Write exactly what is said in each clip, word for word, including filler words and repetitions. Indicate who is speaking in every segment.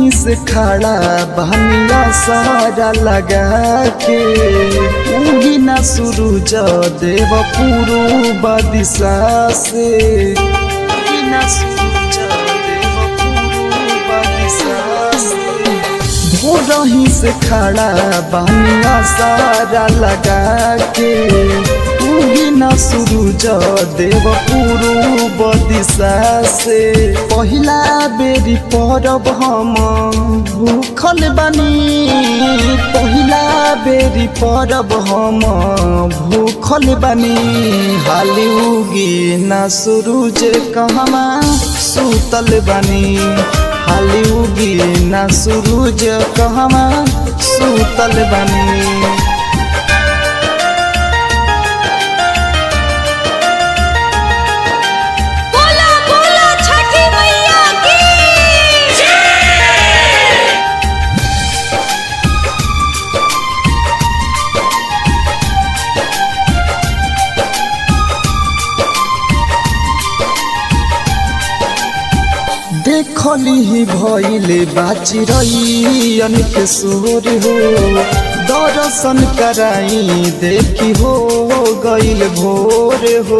Speaker 1: रही से खड़ा बहनिया सारा लगा के उगी ना सूरज देव पूर्व दिशा से उगी ना सूरज देव पूर्व दिशा से हो रही से खड़ा बहनिया सारा लगा के उगी ना सूरज देव पूर्व दिशा से पहिला बेरी परब हम भूखल बानी पहिला बेरी परब हम भूखल बानी हाली उगी ना सूरज कहवा सुतल बानी हाली उगी ना सूरज कहवा सुतल बानी। देखली ही भइले बाची रही अनेक सोर हो दर्शन कराई देखी हो गइल भोर हो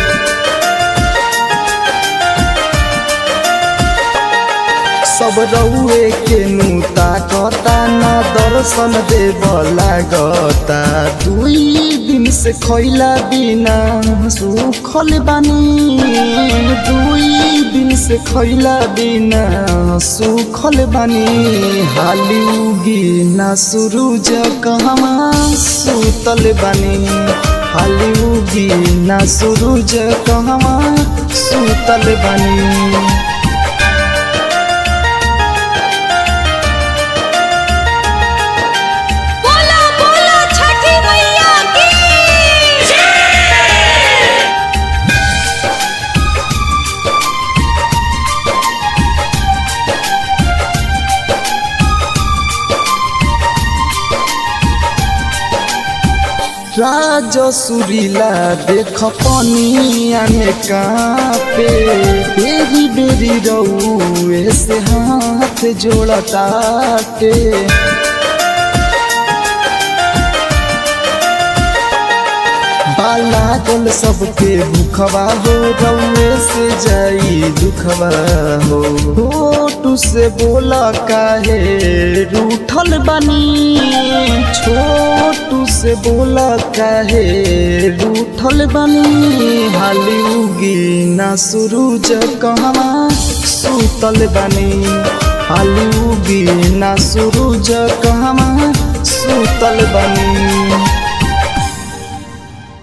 Speaker 1: सब रउए के नूता कता ना दर्शन देव लागता दुई दिन से खैला बिना सुखल बानी दुई दिन से खैला बिना सुखल बानी हाली उगी ना सूरज कहवा सुतल बानी हाली उगी ना सूरज कहवा सुतल बानी। राजा सुरीला देख पनिया में कापे बेरी बेरी रउए से हाथ जोड़ताटे बाला गल सबके भूखवा हो रउए से जाई दुखवा हो छोटू से बोला काहे रूठल बानी छोटू से बोला काहे रूठल बानी हाली उगी ना सूरज कहवा सुतल बानी हाली उगी ना सूरज कहवा सुतल बानी।